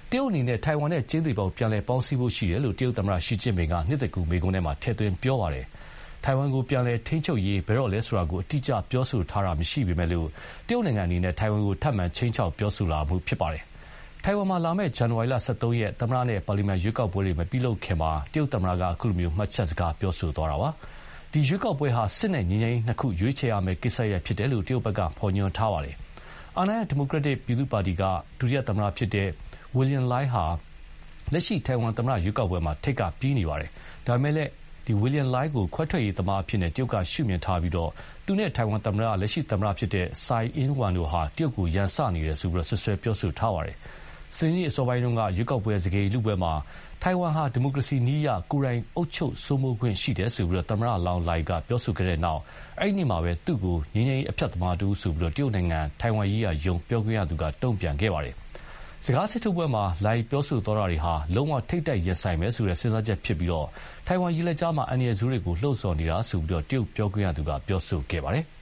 တရုတ်အနေနဲ့ထိုင်ဝမ်နဲ့ကျင်းသေးပေါင်းပြန်လည်ပေါင်းစည်းဖို့ရှိတယ်လို့တရုတ်သမ္မတရှီကျင့်ပင်ကနှစ်သက်ကူမိကုန်းထဲမှာထည့်သွင်းပြောပါတယ်။ထိုင်ဝမ်ကိုပြန်လည်ထိန်းချုပ်ရေးဘယ်တော့လဲဆိုတာကိုအတိအကျပြောဆိုထားတာမရှိပေမဲ့လို့တရုတ်နိုင်ငံအနေနဲ့ထိုင်ဝမ်ကိုထပ်မံချိန်ချောက်ပြောဆိုလာမှုဖြစ်ပါတယ်။ထိုင်ဝမ်မှာလာမယ့်ဇန်နဝါရီလ 23 ရက်သမ္မတနဲ့ပါလီမန်ရွေးကောက်ပွဲတွေမပြုလုပ်ခင်မှာတရုတ်သမ္မတကအခုလိုမှတ်ချက်စကားပြောဆိုသွားတာပါ။ဒီရွေးကောက်ပွဲဟာစစ်နဲ့ငြိမ်းချမ်းရေးနှစ်ခုရွေးချယ်ရမယ့်ကိစ္စရပ်ဖြစ်တယ်လို့တရုတ်ဘက်ကဖော်ညွှန်းထားပါတယ်။အာဏာရဒီမိုကရက်တစ်ပြည်သူ့ပါတီကဒုတိယသမ္မတဖြစ်တဲ့ဝီလျံလိုင်းဟာလက်ရှိထိုင်ဝမ်သမ္မတရွေးကောက်ပွဲမှာထိပ်ကပြေးနေပါတယ်။ဒါပေမဲ့လည်းဝီလျံလိုင်းကိုခွဲထွက်ရေးသမားအဖြစ်နဲ့တရုတ်ကရှုမြင်ထားပြီးသူနဲ့ထိုင်ဝမ်သမ္မတလက်ရှိသမ္မတဖြစ်တဲ့ဆိုင်းအင်းဝမ်တို့ဟာတရုတ်ကိုရန်စနေတယ်ဆိုပြီးဆွဆွဲပြောဆိုထားပါတယ်။စနေနေ့အစောပိုင်းတုန်းကရွေးကောက်ပွဲစကားလူပွဲမှာထိုင်ဝမ်ဟာဒီမိုကရေစီနည်းအရကိုယ်တိုင်အုပ်ချုပ်စိုးမိုးခွင့်ရှိတယ်ဆိုပြီးသမ္မတလောင်းလိုင်းကပြောဆိုခဲ့တဲ့နောက်အဲ့ဒီနေ့မှာပဲသူ့ကိုငြိမ်းချမ်းရေးအဖျက်သမားတူဆိုပြီးတရုတ်နိုင်ငံထိုင်ဝမ်ရေးရာယုံပြောခွင့်ရသူကတုံ့ပြန်ခဲ့ပါတယ်။စကားစစ်ထုတ်ပွဲမှာလိုင်းပြောဆိုသွားတာတွေဟာလုံးဝထိတ်တိုက်ရင်ဆိုင်မယ်ဆိုတဲ့စဉ်းစားချက်ဖြစ်ပြီးထိုင်ဝမ်ရေလက်ကြားမှာအန်ရယ်ဇူးတွေကိုလှုံ့ဆော်နေတာဆိုပြီးတရုတ်ပြောခွင့်ရသူကပြောဆိုခဲ့ပါတယ်။